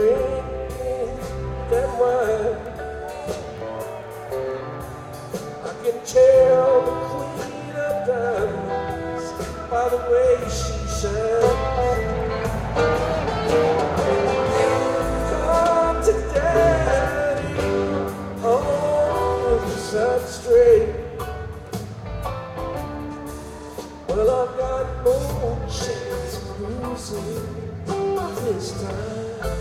drinking that wine. I can tell the queen of diamonds by the way she shines. Come to daddy on the side straight. Well, I've got no chance of losing this time.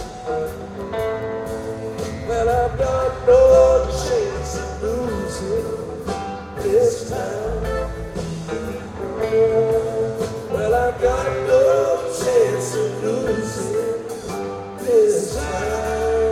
Well, I've got no chance of losing this time. Well, I've got no chance of losing this time.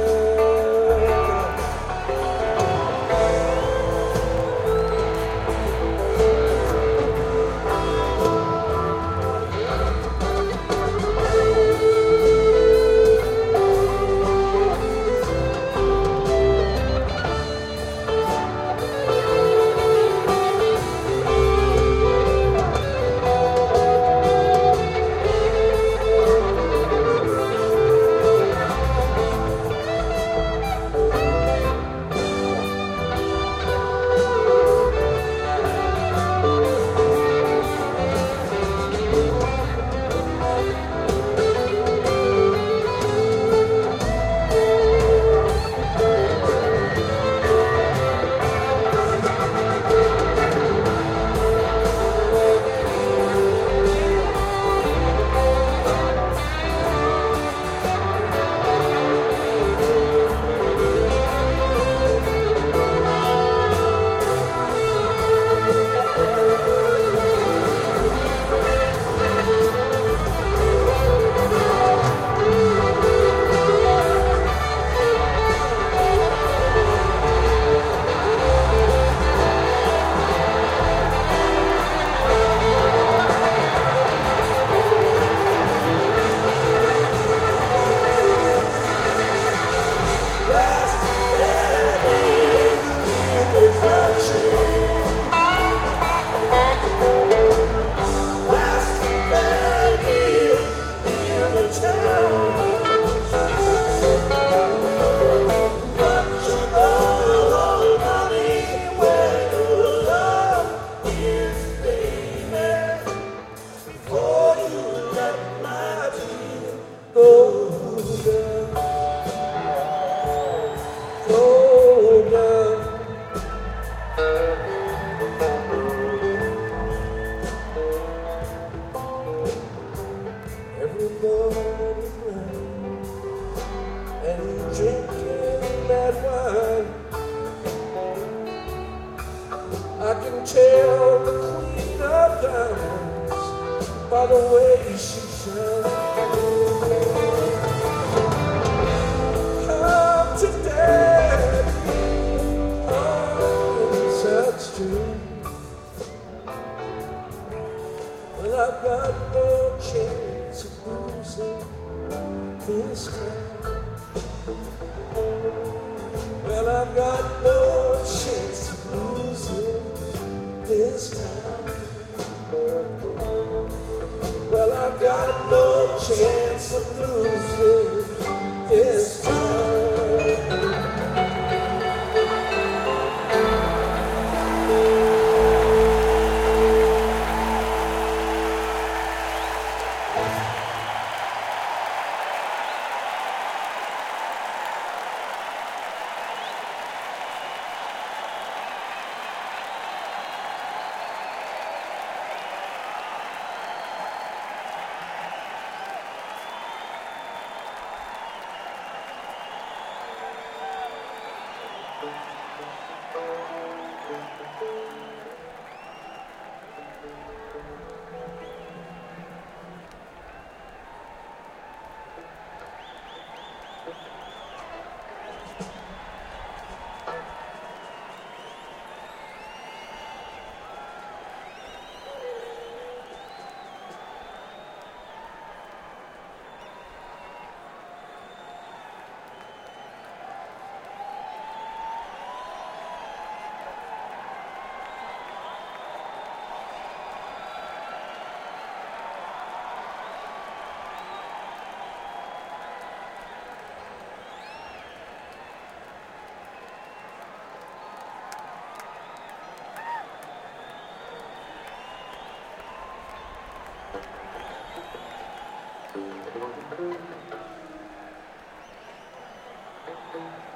I can tell the queen of diamonds by the way she shines. Come to daddy on such true. Well, I've got no chance of losing this time. Well, I've got no chance of losing this time. Well, I've got no chance of losing this time. Thank you.